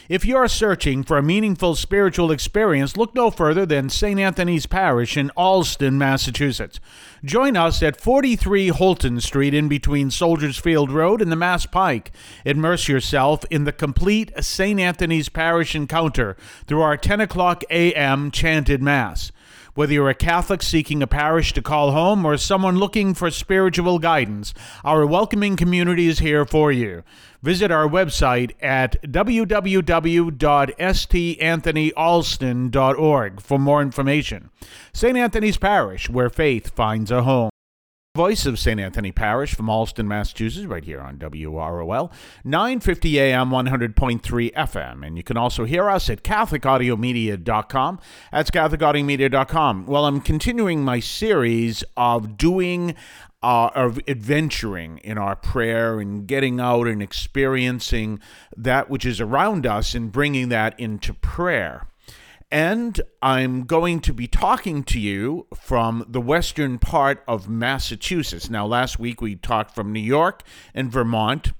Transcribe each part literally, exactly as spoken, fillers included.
If you're searching for a meaningful spiritual experience, look no further than Saint Anthony's Parish in Allston, Massachusetts. Join us at forty-three Holton Street in between Soldiers Field Road and the Mass Pike. Immerse yourself in the complete Saint Anthony's Parish encounter through our ten o'clock a.m. chanted Mass. Whether you're a Catholic seeking a parish to call home or someone looking for spiritual guidance, our welcoming community is here for you. Visit our website at w w w dot s t anthony allston dot org for more information. Saint Anthony's Parish, where faith finds a home. Voice of Saint Anthony Parish from Allston, Massachusetts, right here on W R O L, nine fifty a m, one hundred point three F M. And you can also hear us at catholic audio media dot com. That's catholic audio media dot com. Well, I'm continuing my series of doing, uh, of adventuring in our prayer and getting out and experiencing that which is around us and bringing that into prayer. And I'm going to be talking to you from the western part of Massachusetts. Now, last week we talked from New York and Vermont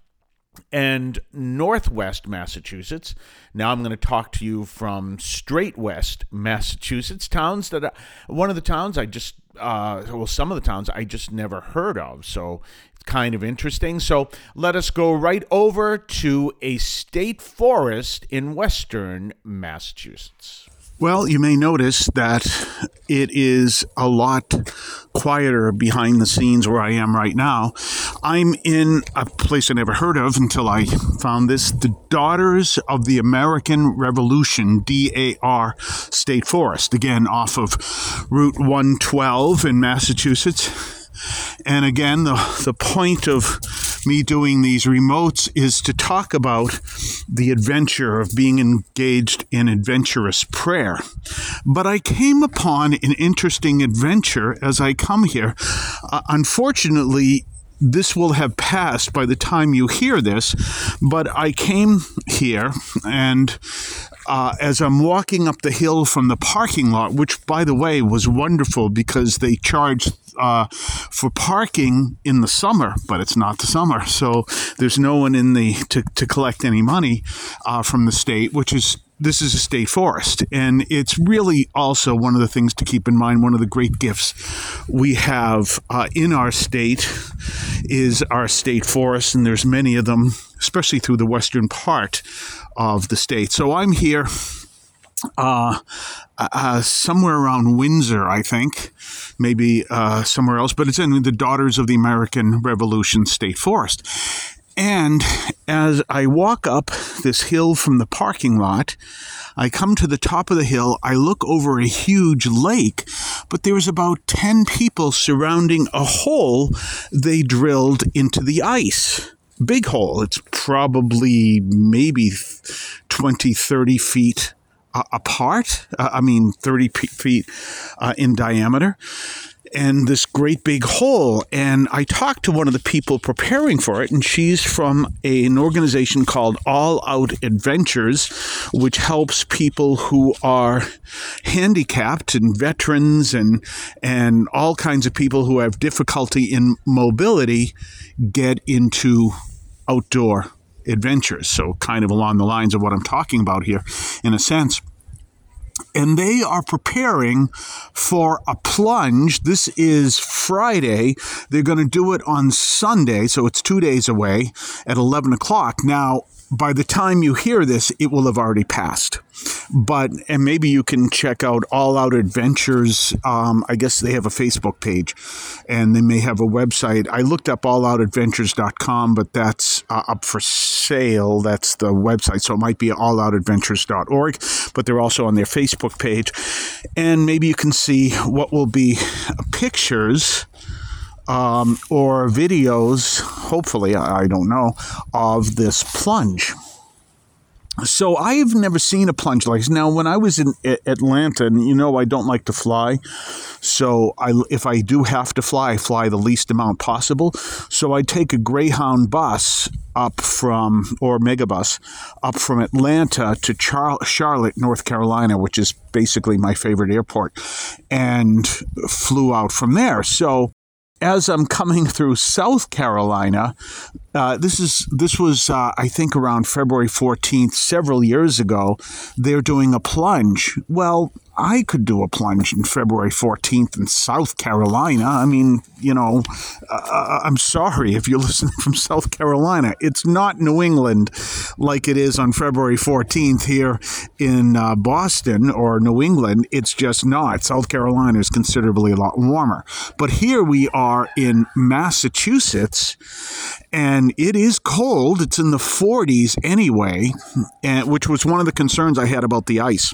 and northwest Massachusetts. Now I'm going to talk to you from straight west Massachusetts, towns that, I, one of the towns I just, uh, well, some of the towns I just never heard of. So it's kind of interesting. So let us go right over to a state forest in western Massachusetts. Well, you may notice that it is a lot quieter behind the scenes where I am right now. I'm in a place I never heard of until I found this, the Daughters of the American Revolution, D A R State Forest, again off of Route one twelve in Massachusetts. And again, the, the point of me doing these remotes is to talk about the adventure of being engaged in adventurous prayer. But I came upon an interesting adventure as I come here. Uh, unfortunately, this will have passed by the time you hear this, but I came here and uh, as I'm walking up the hill from the parking lot, which, by the way, was wonderful because they charged uh, for parking in the summer, but it's not the summer, so there's no one in the to, to collect any money uh, from the state, which is this is a state forest, and it's really also one of the things to keep in mind. One of the great gifts we have uh, in our state is our state forest, and there's many of them, especially through the western part of the state. So I'm here uh, uh, somewhere around Windsor, I think, maybe uh, somewhere else, but it's in the Daughters of the American Revolution State Forest. And as I walk up this hill from the parking lot, I come to the top of the hill, I look over a huge lake, but there's about ten people surrounding a hole they drilled into the ice. Big hole. It's probably maybe twenty, thirty feet uh, apart. Uh, I mean, thirty feet uh, in diameter. And this great big hole. And I talked to one of the people preparing for it, and she's from a, an organization called All Out Adventures, which helps people who are handicapped and veterans and and all kinds of people who have difficulty in mobility get into outdoor adventures. So kind of along the lines of what I'm talking about here, in a sense. And they are preparing for a plunge. This is Friday. They're going to do it on Sunday, so it's two days away at eleven o'clock. Now, by the time you hear this, it will have already passed. But, and maybe you can check out All Out Adventures. Um, I guess they have a Facebook page, and they may have a website. I looked up all out adventures dot com, but that's uh, up for sale. That's the website, so it might be all out adventures dot org, but they're also on their Facebook page. And maybe you can see what will be pictures Um, or videos, hopefully, I don't know, of this plunge. So I've never seen a plunge like this. Now, when I was in Atlanta, and you know I don't like to fly, so I, if I do have to fly, I fly the least amount possible. So I take a Greyhound bus up from, or Megabus, up from Atlanta to Char- Charlotte, North Carolina, which is basically my favorite airport, and flew out from there. So as I'm coming through South Carolina, uh, this is this was uh, I think around February fourteenth, several years ago. They're doing a plunge. Well, I could do a plunge in February fourteenth in South Carolina. I mean, you know, uh, I'm sorry if you're listening from South Carolina. It's not New England like it is on February fourteenth here in uh, Boston or New England. It's just not. South Carolina is considerably a lot warmer. But here we are in Massachusetts, and it is cold. It's in the forties anyway, and, which was one of the concerns I had about the ice.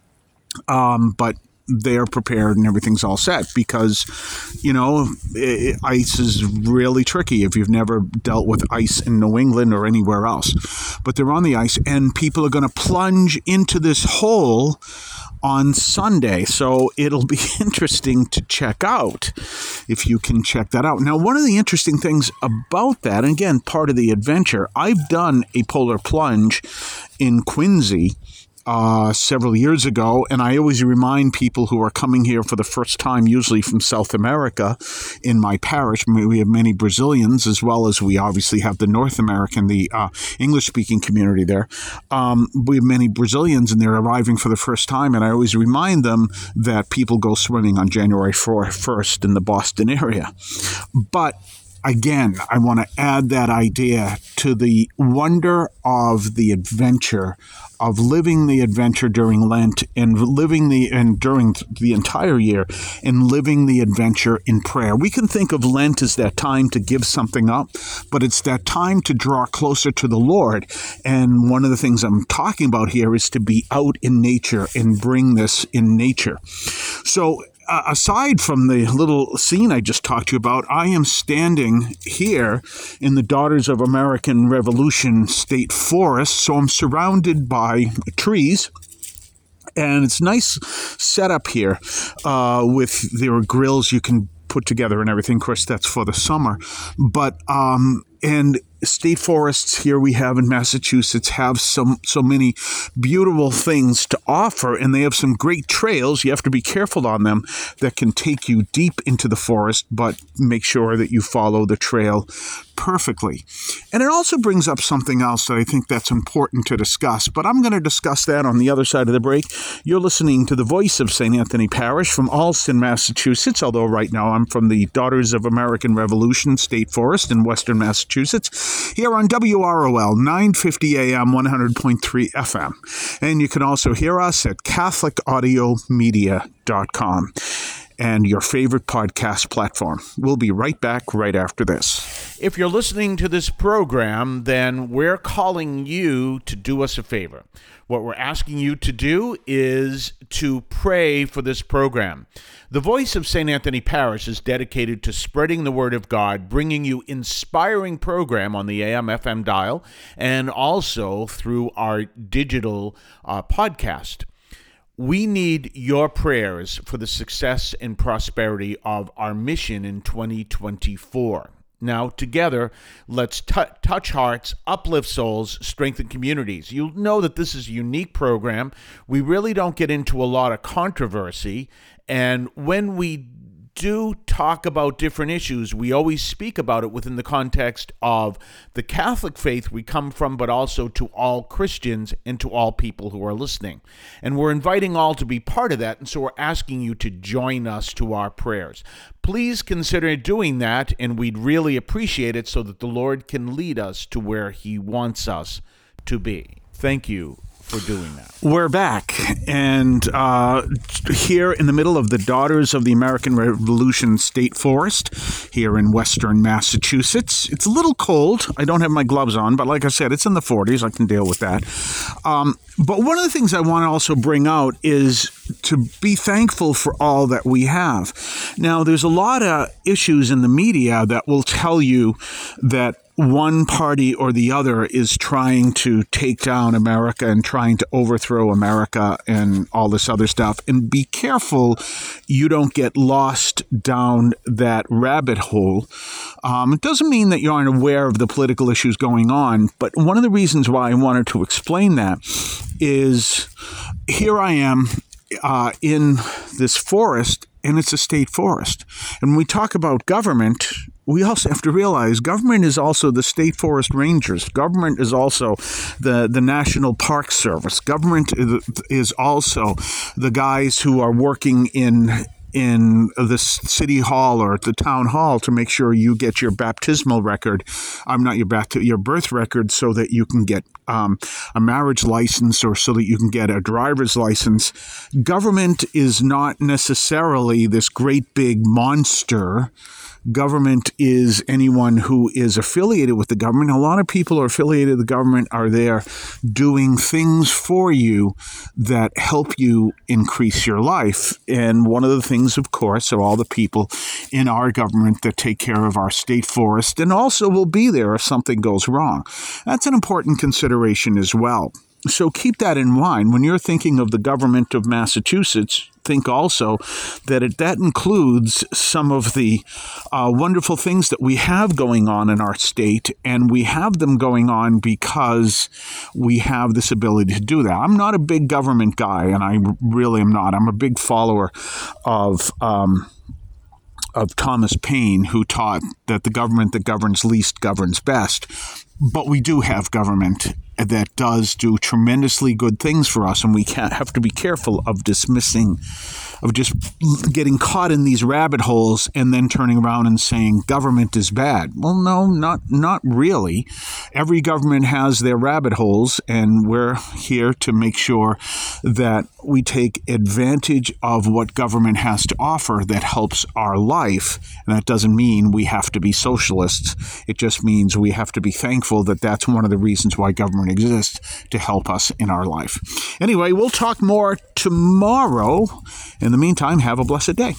Um, but they're prepared and everything's all set because, you know, it, ice is really tricky if you've never dealt with ice in New England or anywhere else. But they're on the ice, and people are going to plunge into this hole on Sunday. So it'll be interesting to check out if you can check that out. Now, one of the interesting things about that, and again, part of the adventure, I've done a polar plunge in Quincy Uh, several years ago, and I always remind people who are coming here for the first time, usually from South America, in my parish. We have many Brazilians, as well as we obviously have the North American, the uh, English-speaking community there. Um, we have many Brazilians, and they're arriving for the first time, and I always remind them that people go swimming on January first in the Boston area. But again, I want to add that idea to the wonder of the adventure, of living the adventure during Lent and living the and during the entire year and living the adventure in prayer. We can think of Lent as that time to give something up, but it's that time to draw closer to the Lord. And one of the things I'm talking about here is to be out in nature and bring this in nature. So Uh, aside from the little scene I just talked to you about, I am standing here in the Daughters of American Revolution State Forest, so I'm surrounded by trees. And it's nice setup here uh, with there are grills you can put together and everything. Of course, that's for the summer. But, um, and state forests here we have in Massachusetts have some so many beautiful things to offer, and they have some great trails. You have to be careful on them that can take you deep into the forest, but make sure that you follow the trail perfectly. And it also brings up something else that I think that's important to discuss, but I'm going to discuss that on the other side of the break. You're listening to the voice of Saint Anthony Parish from Allston, Massachusetts, although right now I'm from the Daughters of American Revolution State Forest in western Massachusetts, here on W R O L nine fifty A M, one hundred point three F M. And you can also hear us at catholic audio media dot com and your favorite podcast platform. We'll be right back right after this. If you're listening to this program, then we're calling you to do us a favor. What we're asking you to do is to pray for this program. The Voice of Saint Anthony Parish is dedicated to spreading the Word of God, bringing you inspiring program on the A M F M dial, and also through our digital uh, podcast. We need your prayers for the success and prosperity of our mission in twenty twenty-four. Now, together, let's t- touch hearts, uplift souls, strengthen communities. You'll know that this is a unique program. We really don't get into a lot of controversy, and when we do talk about different issues, we always speak about it within the context of the Catholic faith we come from, but also to all Christians and to all people who are listening. And we're inviting all to be part of that, and so we're asking you to join us to our prayers. Please consider doing that, and we'd really appreciate it so that the Lord can lead us to where He wants us to be. Thank you for doing that. We're back, and uh, here in the middle of the Daughters of the American Revolution State Forest here in western Massachusetts. It's a little cold. I don't have my gloves on, but like I said, it's in the forties. I can deal with that. Um, but one of the things I want to also bring out is to be thankful for all that we have. Now, there's a lot of issues in the media that will tell you that one party or the other is trying to take down America and trying to overthrow America and all this other stuff. And be careful you don't get lost down that rabbit hole. Um, it doesn't mean that you aren't aware of the political issues going on, but one of the reasons why I wanted to explain that is here I am uh, in this forest, and it's a state forest. And when we talk about government, we also have to realize government is also the state forest rangers. Government is also the, the National Park Service. Government is also the guys who are working in in the city hall or the town hall to make sure you get your baptismal record. I'm not your bapt- your birth record, so that you can get um, a marriage license or so that you can get a driver's license. Government is not necessarily this great big monster. Government is anyone who is affiliated with the government. A lot of people who are affiliated with the government are there doing things for you that help you increase your life. And one of the things, of course, are all the people in our government that take care of our state forest and also will be there if something goes wrong. That's an important consideration as well. So keep that in mind. When you're thinking of the government of Massachusetts, think also that it, that includes some of the uh, wonderful things that we have going on in our state, and we have them going on because we have this ability to do that. I'm not a big government guy, and I really am not. I'm a big follower of um, of Thomas Paine, who taught that the government that governs least governs best. But we do have government that does do tremendously good things for us, and we can't have to be careful of dismissing, of just getting caught in these rabbit holes and then turning around and saying government is bad. Well, no, not not really. Every government has their rabbit holes, and we're here to make sure that we take advantage of what government has to offer that helps our life. And that doesn't mean we have to be socialists. It just means we have to be thankful that that's one of the reasons why government exists, to help us in our life. Anyway, we'll talk more tomorrow. In the meantime, have a blessed day.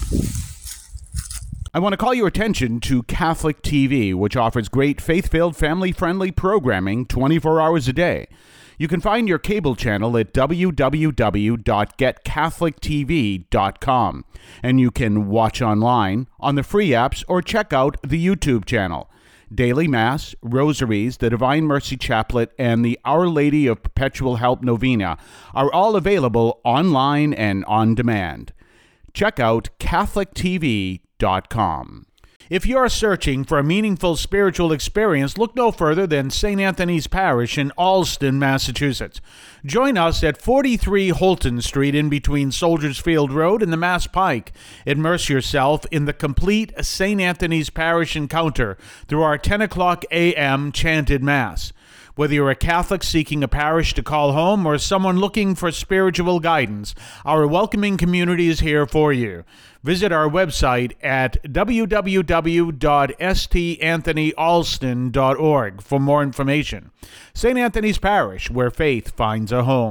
I want to call your attention to Catholic T V, which offers great faith-filled, family-friendly programming twenty-four hours a day. You can find your cable channel at w w w dot get catholic t v dot com, and you can watch online on the free apps or check out the YouTube channel. Daily Mass, Rosaries, the Divine Mercy Chaplet, and the Our Lady of Perpetual Help Novena are all available online and on demand. Check out catholic t v dot com. If you're searching for a meaningful spiritual experience, look no further than Saint Anthony's Parish in Allston, Massachusetts. Join us at forty-three Holton Street in between Soldiers Field Road and the Mass Pike. Immerse yourself in the complete Saint Anthony's Parish encounter through our ten o'clock a.m. chanted Mass. Whether you're a Catholic seeking a parish to call home or someone looking for spiritual guidance, our welcoming community is here for you. Visit our website at w w w dot s t anthony allston dot org for more information. Saint Anthony's Parish, where faith finds a home.